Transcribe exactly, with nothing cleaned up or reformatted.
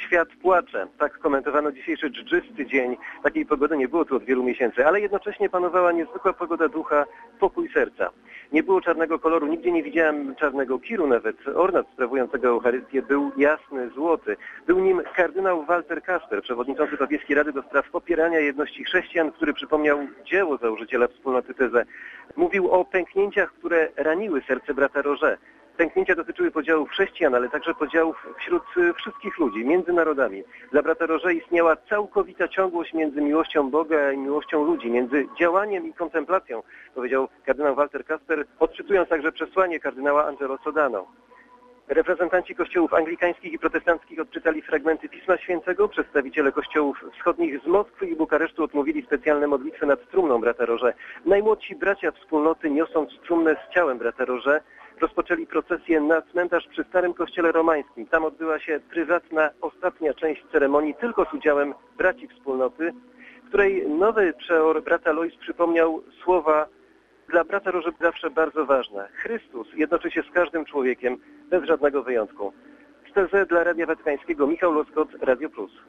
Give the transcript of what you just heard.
Świat płacze. Tak komentowano dzisiejszy dżdżysty dzień. Takiej pogody nie było tu od wielu miesięcy, ale jednocześnie panowała niezwykła pogoda ducha, pokój serca. Nie było czarnego koloru, nigdzie nie widziałem czarnego kiru, nawet ornat sprawującego Eucharystię był jasny, złoty. Był nim kardynał Walter Kasper, przewodniczący papieskiej Rady do spraw popierania jedności chrześcijan, który przypomniał dzieło założyciela wspólnoty Tezę. Mówił o pęknięciach, które raniły serce brata Roger. Pęknięcia dotyczyły podziałów chrześcijan, ale także podziałów wśród wszystkich ludzi, między narodami. Dla brata Roger istniała całkowita ciągłość między miłością Boga i miłością ludzi, między działaniem i kontemplacją, powiedział kardynał Walter Kasper, odczytując także przesłanie kardynała Angelo Sodano. Reprezentanci kościołów anglikańskich i protestanckich odczytali fragmenty Pisma Świętego. Przedstawiciele kościołów wschodnich z Moskwy i Bukaresztu odmówili specjalne modlitwy nad trumną brata Roger. Najmłodsi bracia wspólnoty, niosąc trumnę z ciałem brata Roger, rozpoczęli procesję na cmentarz przy Starym Kościele Romańskim. Tam odbyła się prywatna, ostatnia część ceremonii tylko z udziałem braci wspólnoty, w której nowy przeor brata Lois przypomniał słowa dla brata Roger zawsze bardzo ważne. Chrystus jednoczy się z każdym człowiekiem, bez żadnego wyjątku. Z T Z dla Radia Watykańskiego Michał Loskot, Radio Plus.